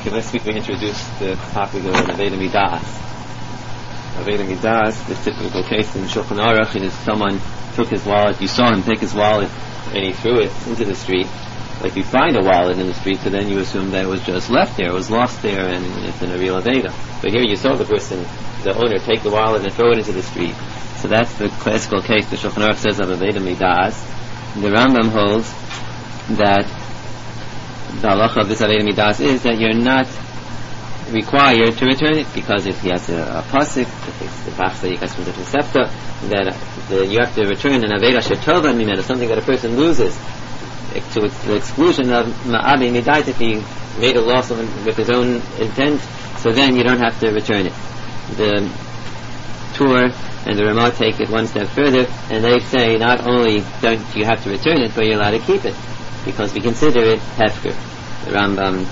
Okay, last week we introduced the topic of Aveda Midas. Aveda Midas, the typical case in Shulchan Aruch is someone took his wallet, you saw him take his wallet and he threw it into the street. Like you find a wallet in the street, so then you assume that it was just left there, it was lost there, and it's in a real Aveda. But here you saw the person, the owner, take the wallet and throw it into the street. So that's the classical case the Shulchan Aruch says of Aveda Midas. The Rambam holds that the halacha of this Aveda Midas is that you're not required to return it, because if he has a pasuk, if it's the Bach that you guys from the Tosefta, that you have to return an Aveda Shetova Mimena, something that a person loses, to the exclusion of Ma'abi Midait, if he made a loss with his own intent, so then you don't have to return it. The Tur and the Ramah take it one step further, and they say not only don't you have to return it, but you're allowed to keep it, because we consider it hefker. The Rambam,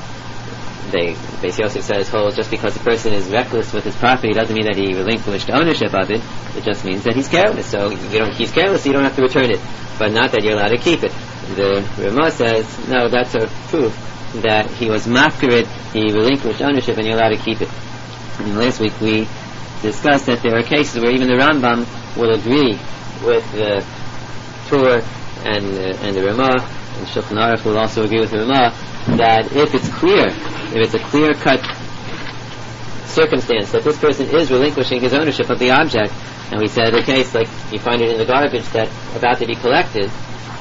Beis Yosef says, holds just because a person is reckless with his property doesn't mean that he relinquished ownership of it. It just means that he's careless. So he's careless, so you don't have to return it, but not that you're allowed to keep it. The Ramah says, no, that's a proof that he was mafkarid, he relinquished ownership, and you're allowed to keep it. And last week we discussed that there are cases where even the Rambam will agree with the Tur and the Ramah, and Shulchan Aruch will also agree with the Ramah, that if it's a clear-cut circumstance that this person is relinquishing his ownership of the object, and we said a case like you find it in the garbage that's about to be collected,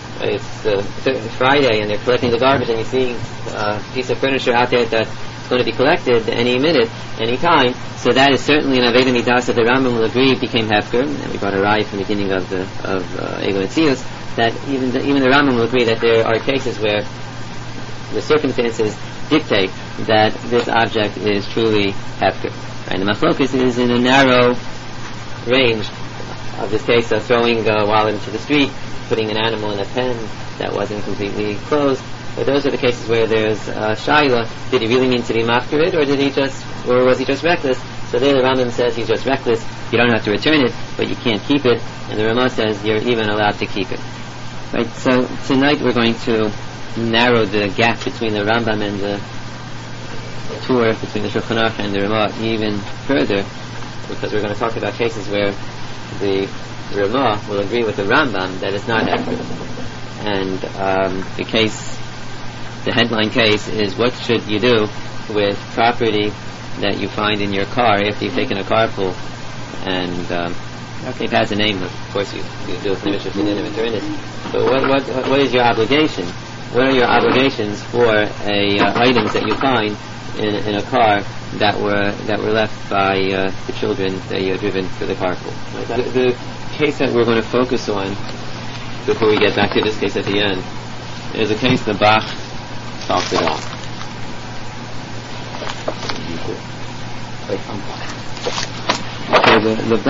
it's Friday and they're collecting the garbage, and you see a piece of furniture out there that's going to be collected any minute, any time, so that is certainly an Aveda Midas that the Rambam will agree became hefker, and we brought a raya from the beginning of Ego Etzius, that even the Rambam will agree that there are cases where the circumstances dictate that this object is truly hefker. And the machlokus is in a narrow range of this case of throwing a wallet into the street, putting an animal in a pen that wasn't completely closed. But those are the cases where there's shaila. Did he really mean to be mafkarid, or was he just reckless? So there the Rambam says he's just reckless. You don't have to return it, but you can't keep it. And the Ramah says you're even allowed to keep it. Right. So tonight we're going to narrow the gap between the Rambam and the Tur, between the Shulchan Aruch and the Ramah even further, because we're going to talk about cases where the Ramah will agree with the Rambam that it's not hefker. And the headline case is, what should you do with property that you find in your car after you've taken a carpool? And it has a name, of course you do it from the Mishnah and return it. But what is your obligation? What are your obligations for items that you find in a car that were left by the children that you have driven for the carpool? The case that we're going to focus on before we get back to this case at the end is a case the Bach talked about. Okay, the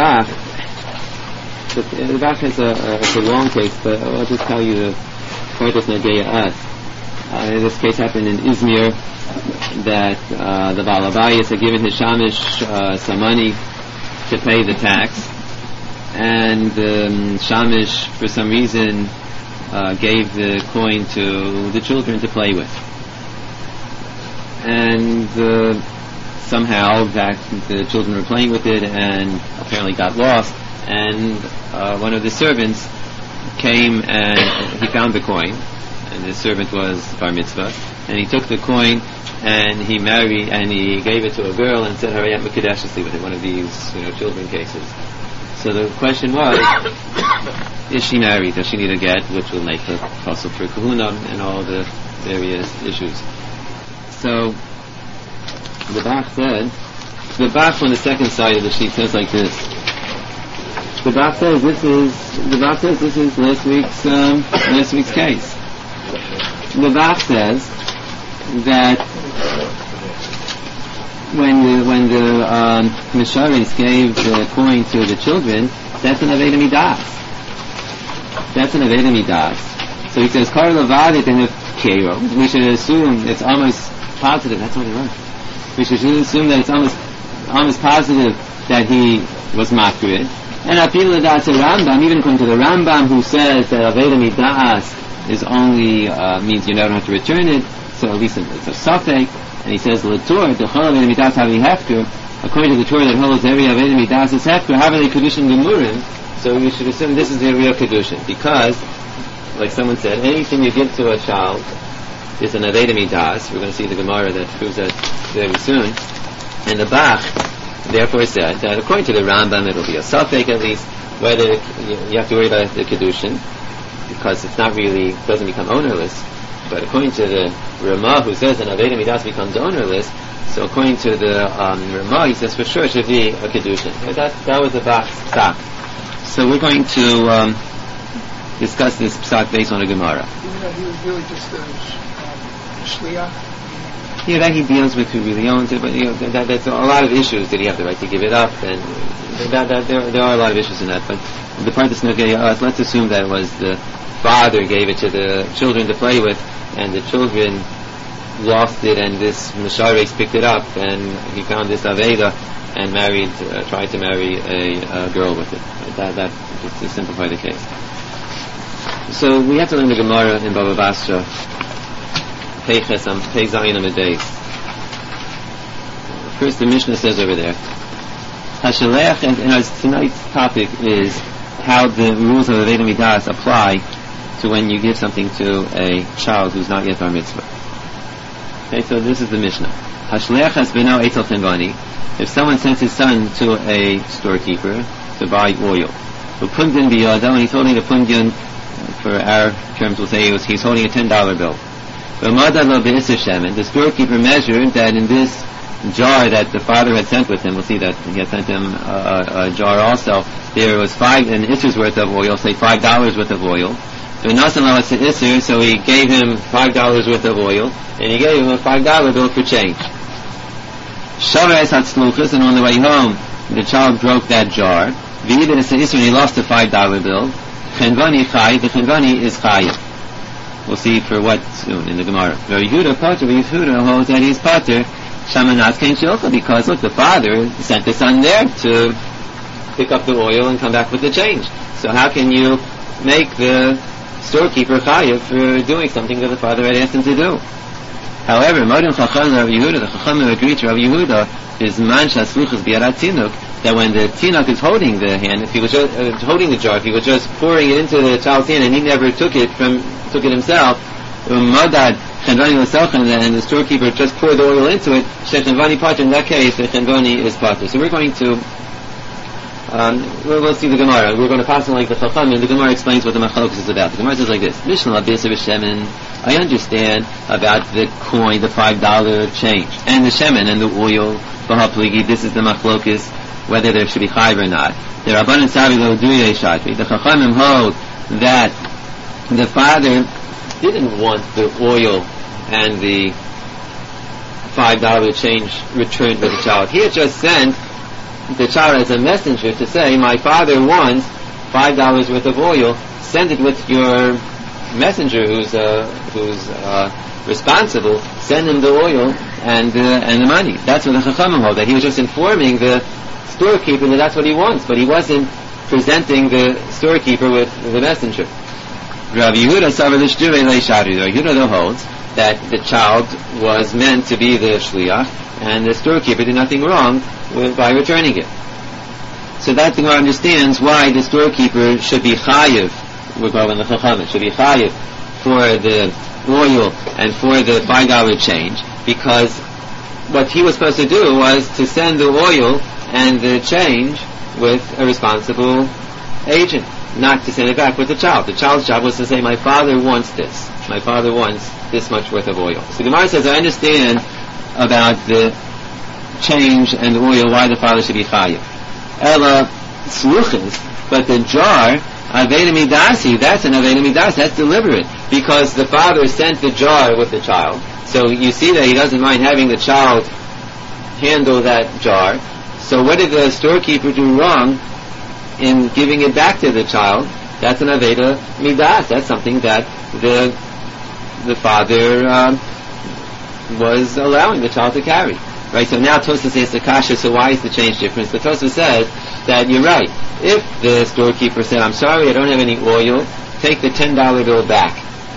Bach is a long case, but I'll just tell you the point of Nageya Ad. This case happened in Izmir, that the Baal Abayis had given his Shamish some money to pay the tax, and Shamish for some reason gave the coin to the children to play with, and somehow that the children were playing with it and apparently got lost, and one of the servants came and he found the coin, and the servant was bar mitzvah, and he took the coin and he gave it to a girl and said, "Hurry up, Mekudeshly with it." One of these children cases. So the question was, is she married? Does she need a get, which will make her possible for kahuna and all the various issues? So the Bach on the second side of the sheet says like this. The Bach says this is last week's case. The Bach says that when the Misharis gave the coin to the children, that's an Aveda Midas. That's an Aveda Midas. So he says, Kar Levadit in the Kero. We should assume it's almost positive. That's what he wrote. We should assume that it's almost positive that he was mafkarid. And Afilu That's a Rambam, even according to the Rambam, who says that Aveda Midas is only means you don't have to return it, so at least it's a suffix. And he says, L'tor, D'chol Aveda Midas Havi Hefker, according to the Torah that holds every Aveda Midas is Hefker, Haveli Kedushin Gemurim, so you should assume this is the real Kedushin. Because, like someone said, anything you give to a child is an Aveda Midas. We're going to see the Gemara that proves that very soon. And the Bach, therefore, said that according to the Rambam, it'll be a Safek at least, whether you have to worry about the Kedushin, because it's not really, doesn't become ownerless. But according to the Ramah, who says an Aveda Midas becomes ownerless, so according to the Ramah, he says for sure it should be a Kedushin. That was the Bach's psak. So we're going to discuss this psak based on a Gemara. Even though he was really just a shliach? Yeah, that he deals with who really owns it, but that's a lot of issues. Did he have the right to give it up? And there are a lot of issues in that. But the part that's not let's assume that it was the father gave it to the children to play with, and the children lost it, and this Misharex picked it up, and he found this Aveda and tried to marry a girl with it. That just to simplify the case. So we have to learn the Gemara in Baba Basra. First, the Mishnah says over there, Hashaleach, and tonight's topic is how the rules of Aveda Midas apply to when you give something to a child who's not yet bar mitzvah. Okay, so this is the Mishnah. Hashaleach has been now etel tenvani. If someone sends his son to a storekeeper to buy oil, and he's holding a pundian, for our terms we'll say he's holding a $10 bill. The storekeeper measured that in this jar that the father had sent with him, we'll see that he had sent him a jar also, there was an isser's worth of oil, say $5 worth of oil. So so he gave him $5 worth of oil, and he gave him a $5 bill for change. And on the way home, the child broke that jar, and he lost the $5 bill. The chenvani is chayiv. We'll see for what soon in the Gemara. Yehuda holds that he's pater shamanat kein shilcha, because look, the father sent the son there to pick up the oil and come back with the change. So how can you make the storekeeper chayiv for doing something that the father had asked him to do? However, Modim Chacham Rav Yehuda, the Chacham agreed to Rav Yehuda, is man shasluchas biyarat tinuk, that when the tinuk is holding the hand, if he was just holding the jar, if he was just pouring it into the child's hand and he never took it himself, madad chenvani l'selchen, and the storekeeper just poured the oil into it, shechenvani pater, in that case the chenvani is pater. So we're going to we'll see the Gemara. We're going to pass on like the Chacham, and the Gemara explains what the Machlokes is about. The Gemara says like this: Mishnah Abisa v'Shemen. I understand about the coin, the $5 change, and the shemen and the oil. V'hapligi. This is the Machlokes, whether there should be chayv or not. The Rabbanan Savi lo duye shatri. The Chachamim hold that the father didn't want the oil and the $5 change returned to the child. He had just sent the child as a messenger to say, my father wants $5 worth of oil, send it with your messenger who's responsible, send him the oil and the money. That's what the Chachamim hold, that he was just informing the storekeeper that that's what he wants, but he wasn't presenting the storekeeper with the messenger. Rav Yehuda holds that the child was meant to be the shliach, and the storekeeper did nothing wrong by returning it. So that the Gemara understands why the storekeeper should be chayiv, we're going the Chachamim, should be chayiv for the oil and for the $5 change, because what he was supposed to do was to send the oil and the change with a responsible agent, not to send it back with the child. The child's job was to say, my father wants this. My father wants this much worth of oil. So the Gemara says, I understand about the change and the oil, why the father should be chayiv. Ela sluchis, but the jar, Aveda Midasi, that's an Aveda Midas, that's deliberate, because the father sent the jar with the child. So you see that he doesn't mind having the child handle that jar. So what did the storekeeper do wrong in giving it back to the child? That's an Aveda Midas. That's something that the father was allowing the child to carry. Right, so now Tosfos says the kasha, so why is the change difference? The Tosfos says that you're right. If the storekeeper said, I'm sorry, I don't have any oil, take the $10 bill back.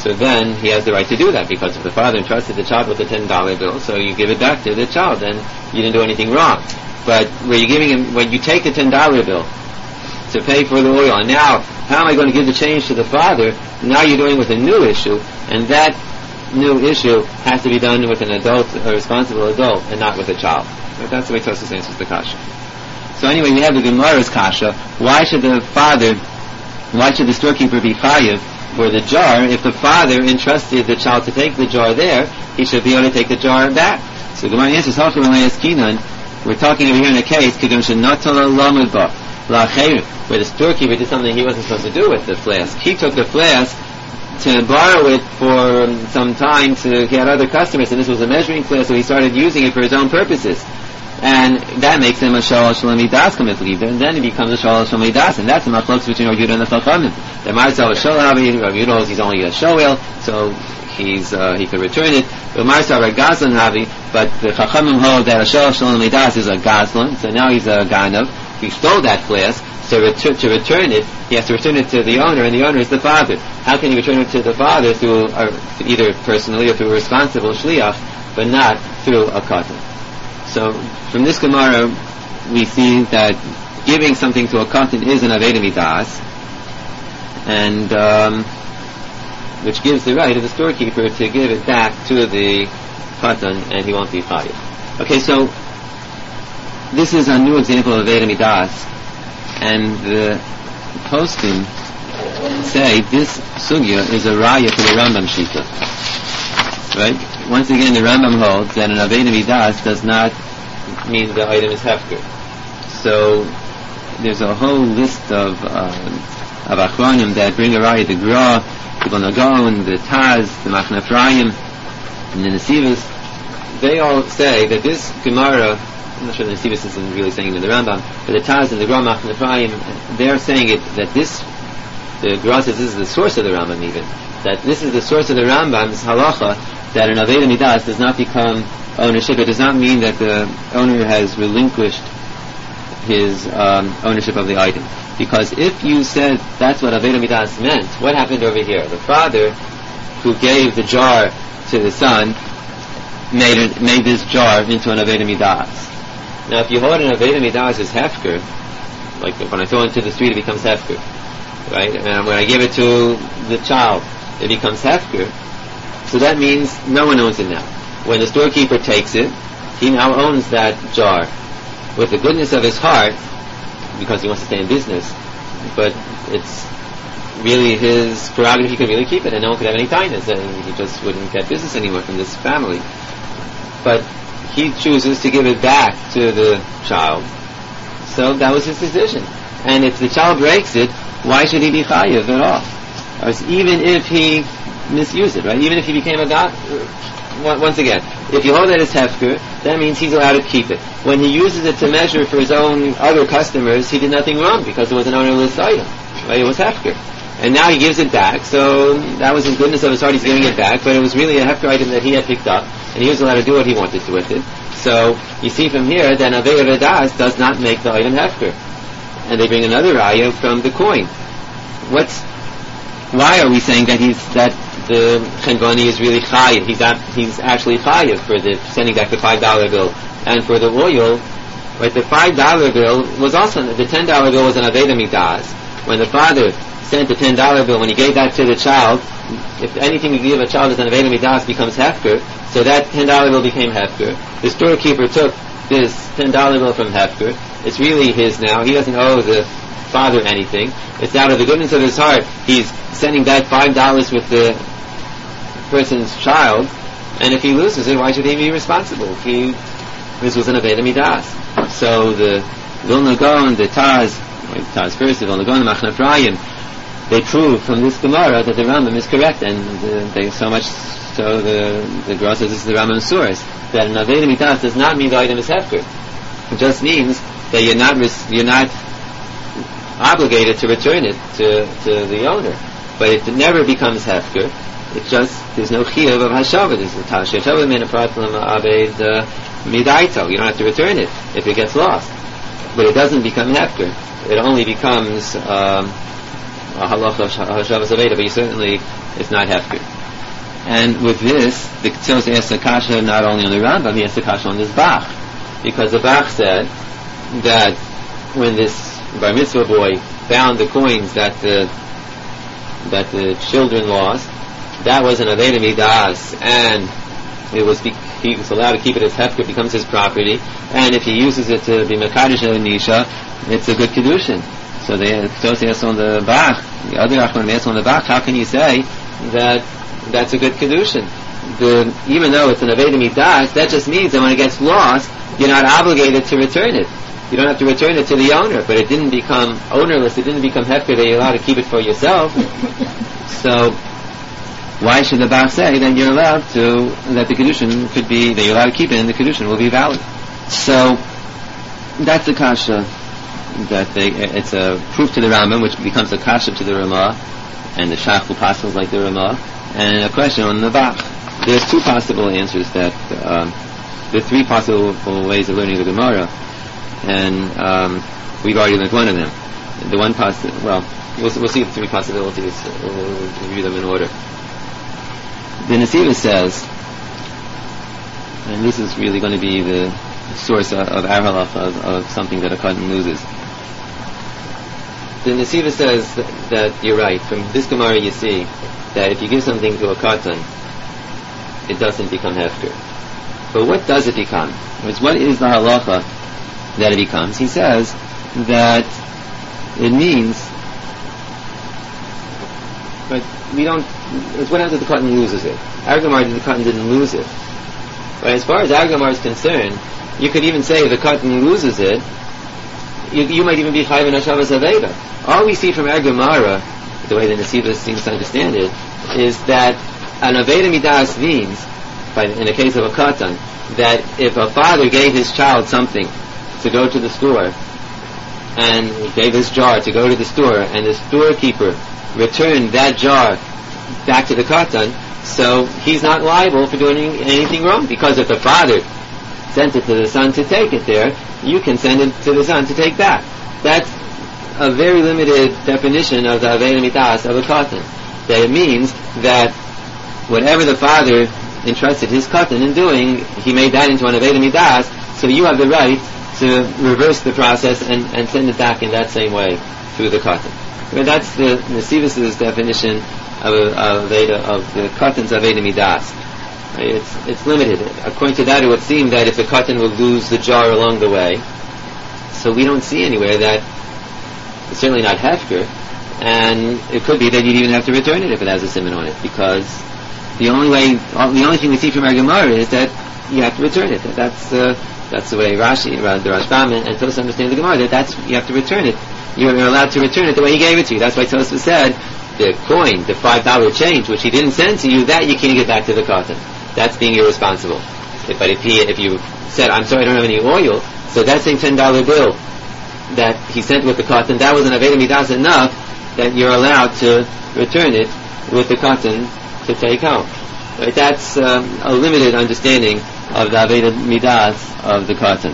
So then he has the right to do that, because if the father entrusted the child with a $10 bill, so you give it back to the child, then you didn't do anything wrong. But when you take the $10 bill to pay for the oil, and now, how am I going to give the change to the father? Now you're doing with a new issue, and that new issue has to be done with an adult, a responsible adult, and not with a child. But that's the way Tosfos answers the kasha. So anyway, we have the Gemara's kasha. Why should the storekeeper be chayiv for the jar? If the father entrusted the child to take the jar there, he should be able to take the jar back. So the Gemara answers, we're talking over here in a case where the storekeeper did something he wasn't supposed to do with the flask. He took the flask to borrow it for some time. He had other customers, and this was a measuring flask, so he started using it for his own purposes. And that makes him a Shalal Shalamidas Kamitli. And then he becomes a Shalal Shalamidas, and that's a machlokes between Rav Yehuda and the Chachamim. The Marzal was Shalavi, Rav Yehuda holds he's only a Shoel, so he could return it. The Marzal are Gazlan Havi, but the Chachamim hold that a Shalal Shalamidas is a Gazlan, so now he's a Ganav. He stole that flask, so to return it, he has to return it to the owner, and the owner is the father. How can he return it to the father through either personally or through a responsible shliach, but not through a katan? So from this Gemara, we see that giving something to a katan is an aveda midas, and which gives the right of the storekeeper to give it back to the katan, and he won't be chayiv. Okay, so this is a new example of aveda midas, and the poskim say this sugya is a raya for the Rambam shita. Right? Once again, the Rambam holds that an aveda midas does not mean the item is hefker. So there's a whole list of achronim that bring a raya: the Gra, the Bonagon, the Taz, the Machne Ephraim, and the Nesivos. They all say that this Gemara, I'm not sure the Nesivos isn't really saying it in the Rambam, but the Taz and the Gra, Machne Ephraim, they're saying it that the Gra says this is the source of the Rambam even, that this is the source of the Rambam's halacha, that an aveda midas does not become ownership. It does not mean that the owner has relinquished his ownership of the item. Because if you said that's what aveda midas meant, what happened over here? The father who gave the jar to the son made this jar into an aveda midas. Now if you hold an aveda midas as hefker, like when I throw it into the street it becomes hefker, right? And when I give it to the child it becomes hefker. So that means no one owns it now. When the storekeeper takes it, he now owns that jar with the goodness of his heart, because he wants to stay in business. But it's really his prerogative; he could really keep it, and no one could have any tightness, and he just wouldn't get business anymore from this family. But he chooses to give it back to the child, so that was his decision. And if the child breaks it, why should he be chayiv at all? Or even if he misuse it, right? Even if he became a god, once again, if you hold that as hefker, that means he's allowed to keep it. When he uses it to measure for his own other customers, he did nothing wrong because it was an ownerless item, right? It was hefker. And now he gives it back, so that was in goodness of his heart, he's giving it back, but it was really a hefker item that he had picked up, and he was allowed to do what he wanted to with it. So, you see from here that aveda midas does not make the item hefker. And they bring another raya from the coin. Why are we saying that the Chenvani is really chayiv? He's actually chayiv for the sending back the $5 bill, and for the oil, right? The $5 bill was also the $10 bill was an aveda midas. When the father sent the $10 bill, when he gave that to the child, if anything you give a child as an aveda midas becomes hefker, so that $10 bill became hefker. The storekeeper took this $10 bill from hefker. It's really his now. He doesn't owe the father anything. It's out of the goodness of his heart. He's sending back $5 with the person's child, and if he loses it, why should he be responsible? This was an aveda midas. So the Vilna Gaon, the Taz first, the Vilna Gaon, the Machne Ephraim, they prove from this Gemara that the Rambam is correct, and they so much so the Gemara says this is the Rambam's source, that an aveda midas does not mean the item is hefker. It just means that you're not obligated to return it to the owner, but it never becomes hefker. It just, there's no chiyuv of hashava. There's the tashiyatov min apratlam aved midaito. You don't have to return it if it gets lost, but it doesn't become hefker. It only becomes halacha hashavas aveda, but certainly it's not hefker. And with this, the Ktsos asks a kasha not only on the Rambam, he asks a kasha on this Bach, because the Bach said that when this bar mitzvah boy found the coins that the children lost, that was an aveda midas, and he was allowed to keep it as hefker, it becomes his property, and if he uses it to be mekadosh el nisha, it's a good kedushin. So the Ktsos asks on the Bach, the other Achronim asks on the Bach, how can you say that that's a good kedushin? Even though it's an aveda midas, that just means that when it gets lost, you're not obligated to return it. You don't have to return it to the owner, but it didn't become ownerless, it didn't become hefker, that you're allowed to keep it for yourself. So why should the Bach say that you're allowed to, that the kedushin could be, that you're allowed to keep it and the kedushin will be valid? So that's the kasha, that it's a proof to the Rambam, which becomes a kasha to the Ramah, and the Shachul passes like the Ramah, and a question on the Bach. There's two possible answers there are three possible ways of learning the Gemara, and we've already learned one of them. The one we'll see the three possibilities. We'll review them in order. The Nesivos says, and this is really going to be the source of our halacha of something that a katan loses. The Nesivos says that you're right. From this Gemara you see that if you give something to a katan, it doesn't become hefker. But what does it become? What is the halacha that it becomes? He says that it means, but we don't, it's what happens if the katan loses it. Our Gemara, the katan didn't lose it. But as far as our Gemara is concerned, you could even say if the katan loses it, you might even be chayav in hashavas aveda. All we see from our Gemara, the way the Nesivos seems to understand it, is that an aveda midas means, in the case of a katan, that if a father gave his child something to go to the store, and he gave his jar to go to the store, and the storekeeper returned that jar back to the katan, so he's not liable for doing anything wrong, because if the father sent it to the son to take it there, you can send it to the son to take back. That's a very limited definition of the aveda midas of a katan. That it means that whatever the father entrusted his katan in doing, he made that into an aveda midas, so you have the right to reverse the process and send it back in that same way through the katan. But that's the Nesivos' definition of the katan's aveda midas. It's limited. According to that, it would seem that if the katan will lose the jar along the way, so we don't see anywhere that it's certainly not hefker, and it could be that you'd even have to return it if it has a siman on it, because the only thing we see from our Gemara is that you have to return it. That's the way Rashi, the Rashbam, and Tosfos understand the Gemara. That's you have to return it. You're allowed to return it the way he gave it to you. That's why Tosfos said the coin, the $5 change, which he didn't send to you, that you can't get back to the katan. That's being irresponsible. But if you said, I'm sorry, I don't have any oil, so that same $10 bill that he sent with the katan, that was an aveda midas enough that you're allowed to return it with the katan to take home. Right? That's a limited understanding of the aveda midas of the katan.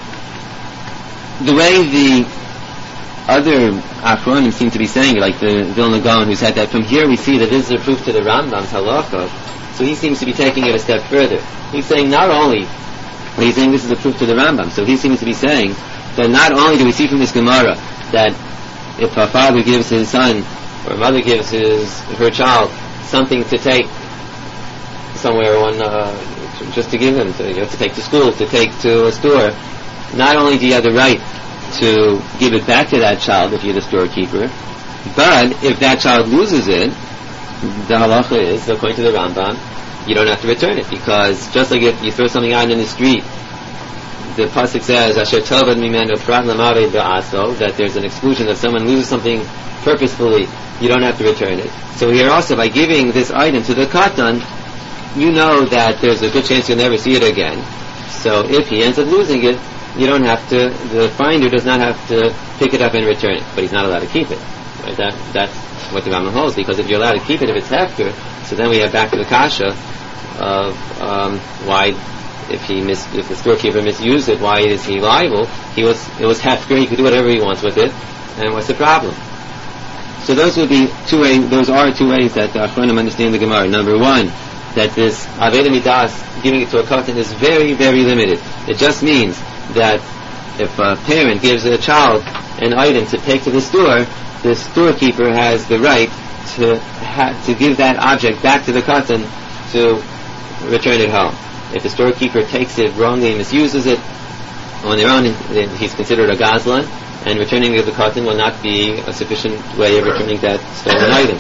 The way the other Achronim seem to be saying it, like the Vilna Gaon, who said that from here we see that this is a proof to the Rambam's halacha, so he seems to be taking it a step further. He's saying not only, he's saying this is a proof to the Rambam, so he seems to be saying that not only do we see from this Gemara that if a father gives his son, or a mother gives her child something to take somewhere on, just to give him, to take to school, to take to a store, not only do you have the right to give it back to that child if you're the storekeeper, but if that child loses it, the halacha is, according to the Rambam, you don't have to return it, because just like if you throw something out in the street, the pasuk says, "Asher tovad mimenu prat lamaved ba'aso," that there's an exclusion, that someone loses something purposefully, you don't have to return it. So here also, by giving this item to the katan, you know that there's a good chance you'll never see it again. So if he ends up losing it, you don't have to, the finder does not have to pick it up and return it, but he's not allowed to keep it. Right? That's what the Rambam holds, because if you're allowed to keep it if it's hefker, so then we have back to the kasha of why, if the storekeeper misused it, why is he liable? It was hefker, he could do whatever he wants with it, and what's the problem? So those would be two ways. Those are two ways that the Achronim understand the Gemara. Number one, that this Aveda Midas, giving it to a katan, is very, very limited. It just means that if a parent gives a child an item to take to the storekeeper has the right to give that object back to the katan to return it home. If the storekeeper takes it wrongly and misuses it on their own, then he's considered a gazlan, and returning it to the katan will not be a sufficient way of returning that stolen item.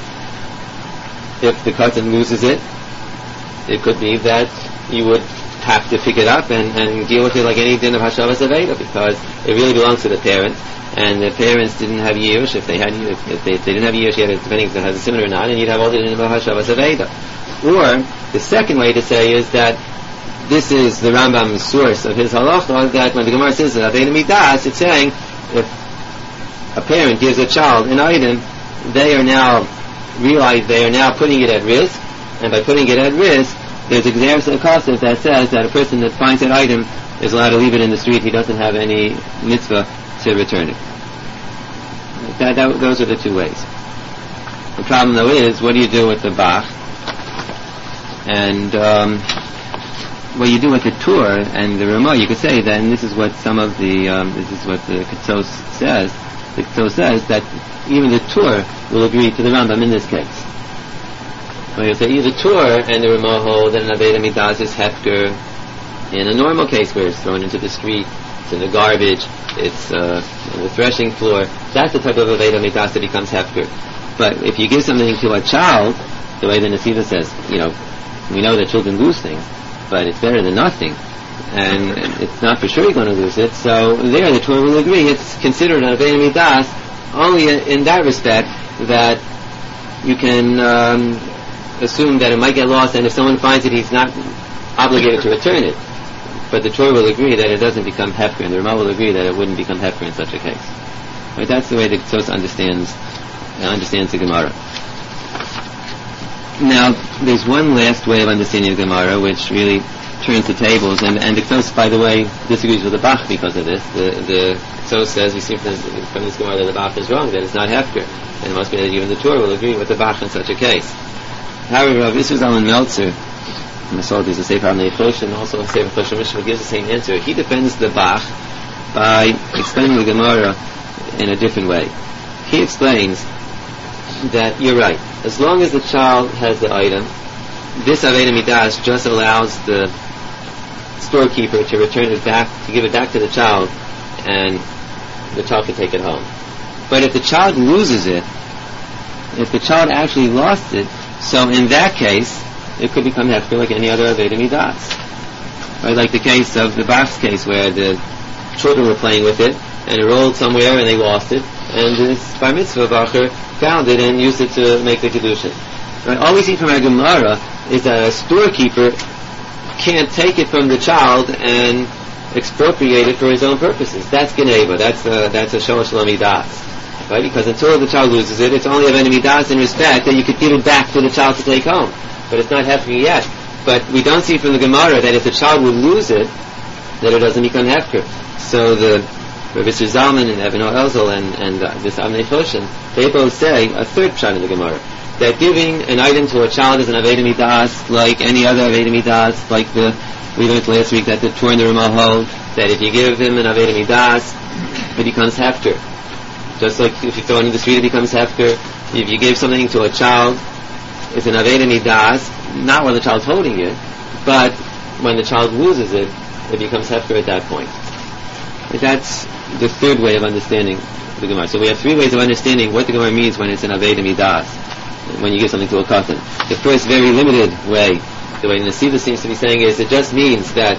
If the katan loses it, it could be that you would have to pick it up and deal with it like any din of Hashavas Aveda, because it really belongs to the parent, and the parents didn't have Yerush. If they didn't have Yerush, you had, depending if it has a simon or not, and you'd have all the din of Hashavas Aveda. Or, the second way to say is that this is the Rambam's source of his halacha, that when the Gemara says that Aveda Midas, it's saying if a parent gives a child an item, they are now putting it at risk, and by putting it at risk, there's a Gzeres HaKosef that says that a person that finds that item is allowed to leave it in the street. He doesn't have any mitzvah to return it. Those are the two ways. The problem, though, is what do you do with the Bach? And what you do with the Tur and the Ramah, you could say that, and this is what this is what the Ketzos says. The Ketzos says that even the Tur will agree to the Rambam in this case. When you say either Tur and the Ramah hold that an Aveda Midas is hefker in a normal case where it's thrown into the street, it's in the garbage, it's on the threshing floor, that's the type of Aveda Midas that becomes hefker. But if you give something to a child, the way the Nesiva says, we know that children lose things, but it's better than nothing, and it's not for sure you're going to lose it, so there the Torah will agree it's considered an Aveda Midas only in that respect that you can assume that it might get lost, and if someone finds it, he's not obligated to return it. But the Torah will agree that it doesn't become hefker, and the Ramah will agree that it wouldn't become hefker in such a case. Right? That's the way the Ketzos understands the Gemara. Now, there's one last way of understanding the Gemara, which really turns the tables, and the Ketzos, by the way, disagrees with the Bach because of this. The Ketzos says, we see from this Gemara that the Bach is wrong, that it's not hefker, and it must be that even the Torah will agree with the Bach in such a case. However, Rav Yisrael Zalman Meltzer, and I saw there's a Sefer Avnei Chosh, and also a Sefer Chosh Mishra gives the same answer. He defends the Bach by explaining the Gemara in a different way. He explains that you're right. As long as the child has the item, this Aveda Midas just allows the storekeeper to return it back, to give it back to the child, and the child can take it home. But if the child loses it, if the child actually lost it, so in that case, it could become hefker like any other Aveda Midas. Right, like the case of the Bach's case where the children were playing with it, and it rolled somewhere and they lost it, and this Bar Mitzvah Bacher found it and used it to make the Kedushin. Right, all we see from our Gemara is that a storekeeper can't take it from the child and expropriate it for his own purposes. That's Geneva, that's a Shalosh Lo Midas. Right? Because until the child loses it, it's only of enemy das in respect that you could give it back to the child to take home. But it's not hefker yet. But we don't see from the Gemara that if the child would lose it, that it doesn't become hefker. So the Rav Yisrael Zalman and Eben Elzel and this Avnei Choshen, they both say a third pshat in the Gemara, that giving an item to a child is an Aveda Midas like any other Aveda Midas, like we learned last week that the Torah and the Ramah hold, that if you give him an Aveda Midas, it becomes hefker. Just like if you throw it in the street, it becomes hefker. If you give something to a child, it's an Aveda Midas, not when the child's holding it, but when the child loses it, it becomes hefker at that point. And that's the third way of understanding the Gemara. So we have three ways of understanding what the Gemara means when it's an Aveda Midas, when you give something to a katan. The first very limited way, the way Nesiva seems to be saying is, it just means that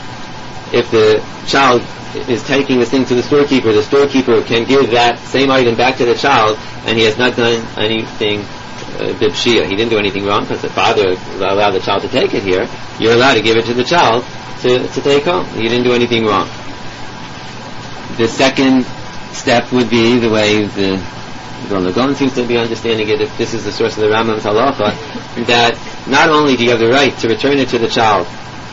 if the child is taking this thing to the storekeeper can give that same item back to the child, and he has not done anything bibshia. He didn't do anything wrong because the father allowed the child to take it here. You're allowed to give it to the child to take home. He didn't do anything wrong. The second step would be the way the Vilna Gaon seems to be understanding it, if this is the source of the Rambam's halacha, that not only do you have the right to return it to the child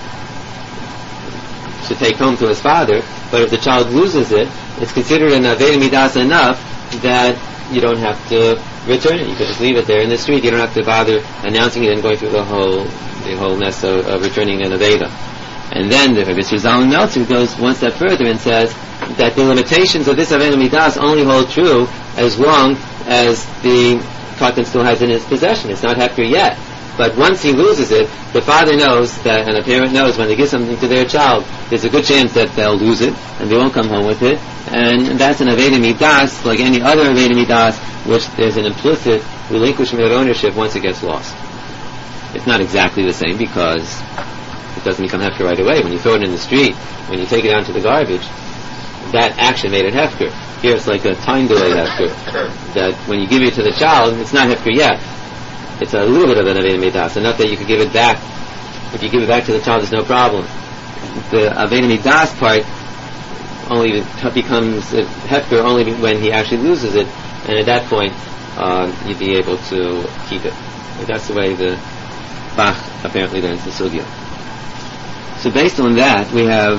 to take home to his father, but if the child loses it, it's considered an Aveda Midas enough that you don't have to return it. You could just leave it there in the street. You don't have to bother announcing it and going through the whole mess of returning an Aveda. And then the Rabbi Zalman Meltzer goes one step further and says that the limitations of this Aveda Midas only hold true as long as the Katan still has it in his possession. It's not Hefker yet. But once he loses it, the father knows that, and a parent knows when they give something to their child, there's a good chance that they'll lose it, and they won't come home with it. And that's an Aveda Midas, like any other Aveda Midas, which there's an implicit relinquishment of ownership once it gets lost. It's not exactly the same because it doesn't become Hefker right away. When you throw it in the street, when you take it out to the garbage, that action made it Hefker. Here it's like a time delay Hefker. That when you give it to the child, it's not Hefker yet. It's a little bit of an Aveda Midas, enough that you could give it back. If you give it back to the child, there's no problem. The Aveda Midas part only becomes Hefker only when he actually loses it, and at that point you'd be able to keep it. And that's the way the Bach apparently learns the Sugya. So based on that, we have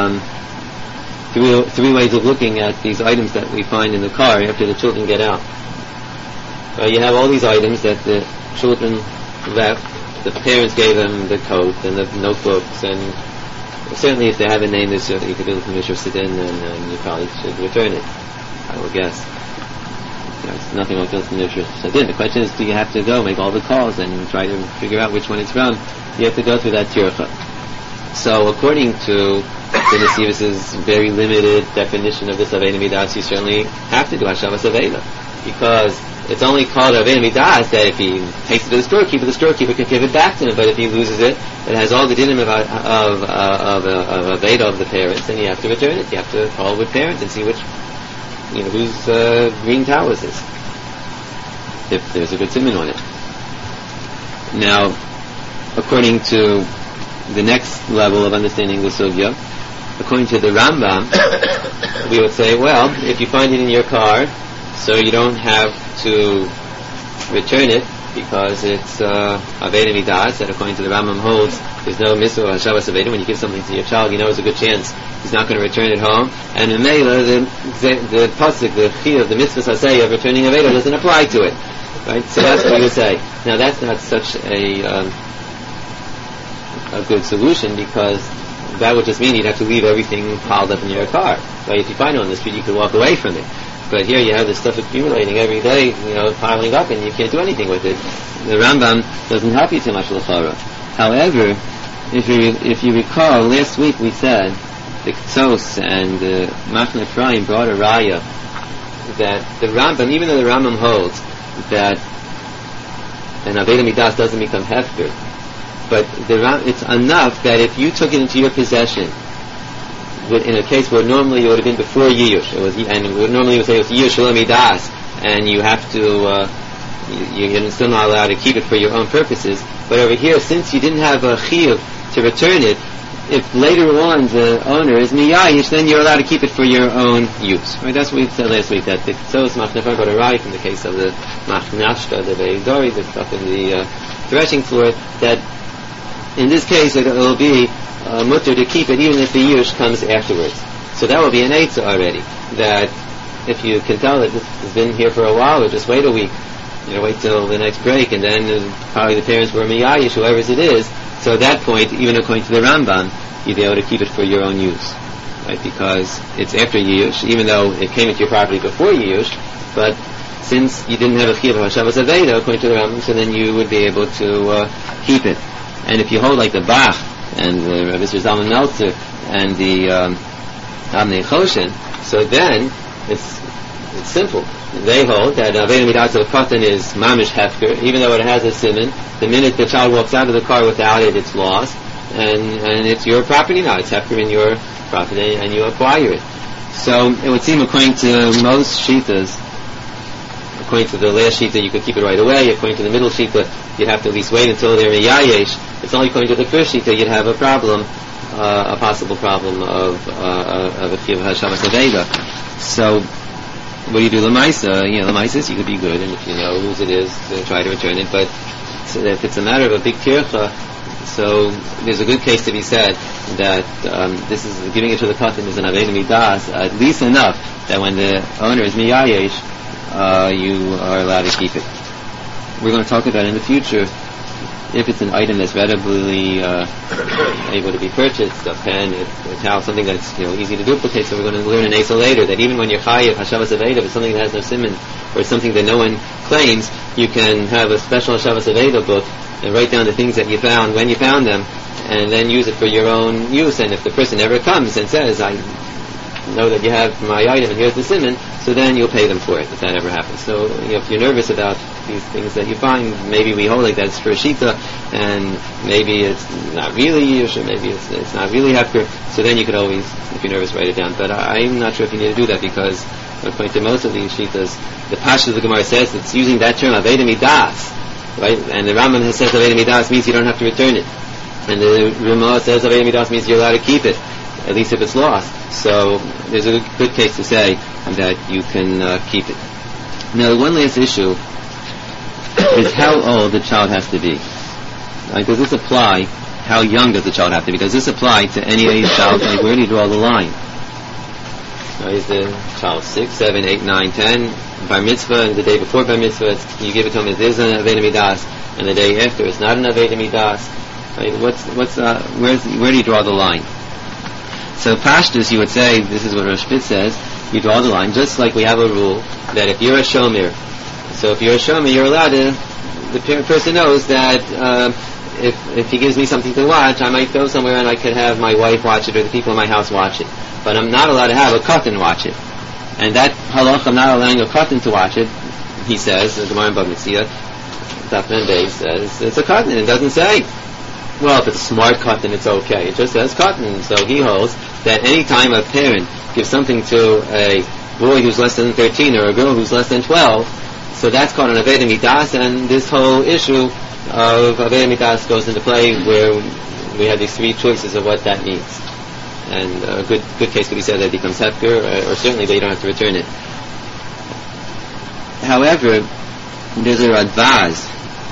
three ways of looking at these items that we find in the car after the children get out. You have all these items that the children left. The parents gave them the coat and the notebooks, and certainly if they have a name, you could do the Mishra Sidin, and you probably should return it, I would guess. It's nothing like this Mishra Sidin. The question is, do you have to go make all the calls and try to figure out which one it's from? You have to go through that tircha. So according to the Nesivos' very limited definition of this Aveda Midas, you certainly have to do Hashavas Aveda, because it's only called Aveda Midas that if he takes it to the storekeeper can give it back to him. But if he loses it, it has all the dinim of Aveda of the parents, and you have to return it. You have to call with parents and see which, whose green towel is this, if there's a good siman on it. Now, according to the next level of understanding the sugya, according to the Rambam, we would say, well, if you find it in your car, so you don't have to return it because it's Aveda Midas, that according to the Rambam holds there's no mitzvah or Hashavas Aveda. When you give something to your child, you know there's a good chance he's not going to return it home. And in Mela, the pasuk, the chi of the mitzvah saseh of returning Aveda doesn't apply to it. Right? So that's what we would say. Now that's not such a good solution, because that would just mean you'd have to leave everything piled up in your car. Right? If you find it on the street, you could walk away from it. But here you have this stuff accumulating every day, piling up, and you can't do anything with it. The Rambam doesn't help you too much, l'chara. However, if you recall, last week we said the Ktsos and the Machne Ephraim brought a raya that the Rambam, even though the Rambam holds that an Aveda Midas doesn't become Hefker, but it's enough that if you took it into your possession, in a case where normally it would have been before Yiyush, normally you would say it was Yiyush Midas, and you have to, you're still not allowed to keep it for your own purposes. But over here, since you didn't have a chiyuv to return it, if later on the owner is miyayish, then you're allowed to keep it for your own use. Right? That's what we said last week, that the Ktsos Machnefar got a right from the case of the Machnashka, the Veidori, the stuff in the threshing floor, that in this case it will be mutter to keep it even if the yush comes afterwards. So that will be an eitzah already, that if you can tell that this has been here for a while, or just wait a week, wait till the next break, and then probably the parents were miyayish, whoever's it is. So at that point, even according to the Rambam, you'd be able to keep it for your own use, right? Because it's after Yiyush, even though it came into your property before Yiyush, but since you didn't have a chiyuv of Hashavas Aveda, according to the Rambam, so then you would be able to keep it. And if you hold like the Bach and the Rabbi Zalman Meltzer and the Avnei Choshen, so then it's simple. They hold that Aveda Midas of Katan is Mamish Hefker, even though it has a siman. The minute the child walks out of the car without it, it's lost, and it's your property now. It's Hefker in your property, and you acquire it. So it would seem, according to most shitas, according to the last shita, you could keep it right away. According to the middle shita, you'd have to at least wait until they're miyayesh. It's only according to the first shita you'd have a problem, a possible problem of a chiyuv Hashavas Aveda. So what do you do? Lamaisa, Lamaisa, you could be good, and if you know whose it is, try to return it. But if it's a matter of a big tircha, so there's a good case to be said that this is giving it to the katan is an Aveda Midas, at least enough that when the owner is miyayesh, you are allowed to keep it. We're going to talk about in the future if it's an item that's readily able to be purchased, a pen, a towel, something that's easy to duplicate. So we're going to learn in Asa later that even when you're chayiv hashavas aveda, if it's something that has no siman or it's something that no one claims, you can have a special hashavas aveda book and write down the things that you found when you found them, and then use it for your own use. And if the person ever comes and says, I know that you have my item and here's the siman, so then you'll pay them for it if that ever happens. So if you're nervous about these things that you find, maybe we hold like that it's for shita, and maybe it's not really Yush, or maybe it's not really Hefker, so then you could always, if you're nervous, write it down. But I'm not sure if you need to do that, because according to most of these shitas, the Pasha of the Gemara says it's using that term, Aveda Midas, right? And the Rambam has said Aveda Midas means you don't have to return it. And the Ramah says Aveda Midas means you're allowed to keep it, at least if it's lost. So there's a good case to say that you can keep it. Now, the one last issue is how old the child has to be. Does this apply? How young does the child have to be? Does this apply to any age child? Like, where do you draw the line? Is the child 6, 7, 8, 9, 10? Bar mitzvah, and the day before bar mitzvah, you give it to him, it is an Aveda Midas, and the day after, it's not an Aveda Midas. Right? Where do you draw the line? So Pashtus, you would say, this is what Rosh Spitz says, you draw the line, just like we have a rule that if you're a shomer, so if you're a shomer, you're allowed to, the person knows that if he gives me something to watch, I might go somewhere and I could have my wife watch it or the people in my house watch it. But I'm not allowed to have a katan watch it. And that halach, I'm not allowing a katan to watch it, he says, the Gemara in Bava Metzia, Daf Mem Beis says, it's a katan, it doesn't say, well, if it's a smart katan, it's okay. It just says katan. So he holds that any time a parent gives something to a boy who's less than 13 or a girl who's less than 12, so that's called an Aveda Midas, and this whole issue of Aveda Midas goes into play, where we have these three choices of what that means. And a good case could be said that it becomes Hefker, or certainly that you don't have to return it. However, there's a Radvaz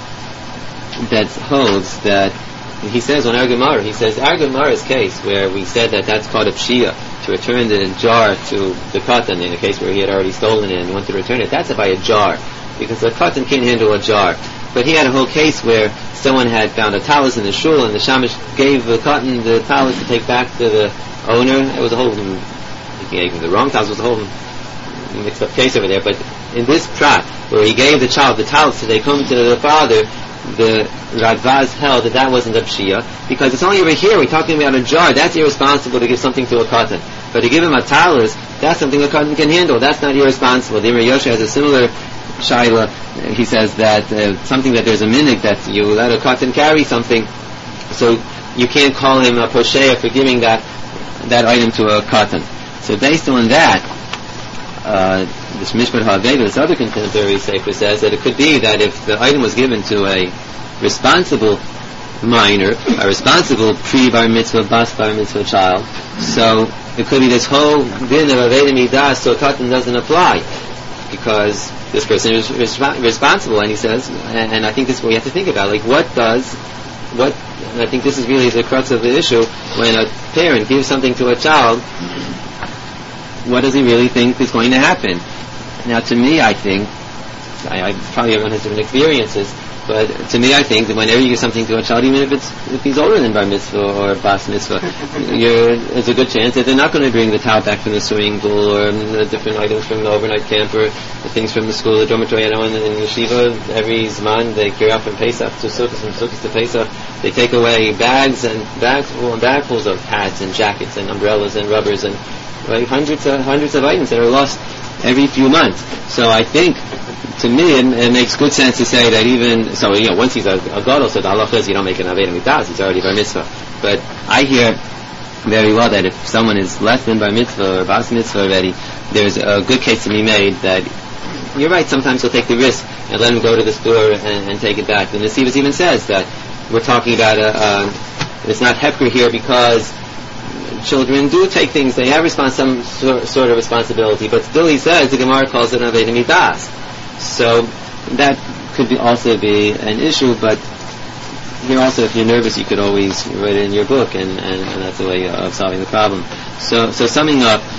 that holds that, he says on our Gemara, our Gemara's case where we said that that's called a pshia, to return the jar to the katan, in a case where he had already stolen it and wanted to return it, that's by a jar, because the katan can't handle a jar. But he had a whole case where someone had found a talis in the shul, and the shamash gave the katan the talis to take back to the owner. It was a whole, he gave him the wrong talis, it was a whole mixed up case over there. But in this prat, where he gave the child the talis to take home to the father, the Radvaz held that wasn't a pshia, because it's only over here we're talking about a jar. That's irresponsible to give something to a katan. But to give him a talis, that's something a katan can handle. That's not irresponsible. The Imre Yosha has a similar shaila. He says that something that there's a minig that you let a katan carry something, so you can't call him a posheya for giving that item to a katan. So based on that, this Mishpat HaAveda, this other contemporary sefer, says that it could be that if the item was given to a responsible minor, a responsible pre-bar mitzvah, bas-bar mitzvah child, so it could be this whole din of Aveda Midas, so katan doesn't apply, because this person is responsible, and he says, and I think this is what we have to think about, like and I think this is really the crux of the issue, when a parent gives something to a child, what does he really think is going to happen? Now, to me, I think, I probably everyone has different experiences, but to me, I think that whenever you give something to a child, even if he's older than bar mitzvah or bas mitzvah, there's a good chance that they're not going to bring the towel back from the swimming pool, or the different items from the overnight camp, or the things from the school, the dormitory. I know in yeshiva, every zman they carry out from Pesach to Sukkot, from Sukkot to Pesach, they take away bagfuls of hats and jackets and umbrellas and rubbers and hundreds of items that are lost every few months. So I think, to me, it makes good sense to say that even, so, once he's a gadol, so the halacha is you don't make an Aveda Midas, he's already bar mitzvah. But I hear very well that if someone is less than bar mitzvah or bas mitzvah already, there's a good case to be made that, you're right, sometimes he'll take the risk and let him go to the store and take it back. And the Sivas even says that we're talking about it's not Hefker here, because children do take things, they have some sort of responsibility, but still he says, the Gemara calls it an Aveda Midas. So that could also be an issue, but here also, if you're nervous, you could always write it in your book, and that's a way of solving the problem. So summing up,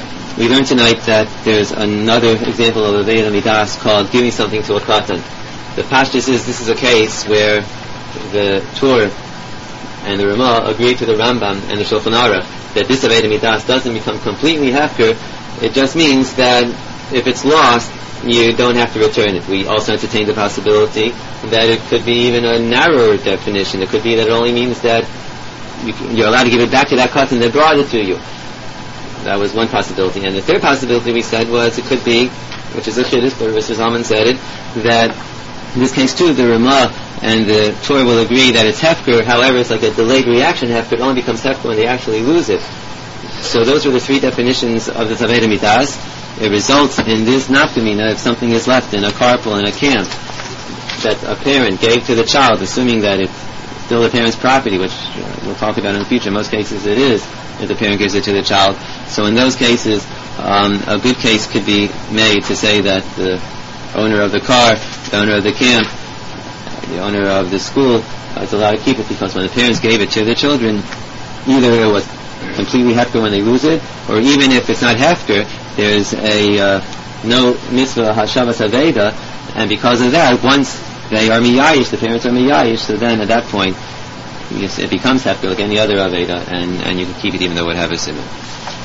We learned tonight that there's another example of Aveda Midas called giving something to a Katan. The Pashtus is, this is a case where the Tur and the Ramah agree to the Rambam and the Shulchan Aruch that this Aveda Midas doesn't become completely hefker. It just means that if it's lost, you don't have to return it. We also entertain the possibility that it could be even a narrower definition. It could be that it only means that you're allowed to give it back to that Katan that brought it to you. That was one possibility. And the third possibility we said was it could be, which is a chiddush, but Mr. Zalman said it, that in this case too, the Ramah and the Torah will agree that it's hefker. However, it's like a delayed reaction hefker. It only becomes hefker when they actually lose it. So those were the three definitions of the Aveda Midas. It results in this nafkamina if something is left in a carpool in a camp that a parent gave to the child, assuming that it's still the parent's property, which we'll talk about in the future. In most cases it is, if the parent gives it to the child. So in those cases, a good case could be made to say that the owner of the car, the owner of the camp, the owner of the school is allowed to keep it, because when the parents gave it to the children, either it was completely hefker when they lose it, or even if it's not hefker, there's a no mitzvah hashavas aveda, and because of that, once they are miyayish, the parents are miyayish, so then at that point it becomes hefker like any other aveda, and you can keep it even though it would have a simon.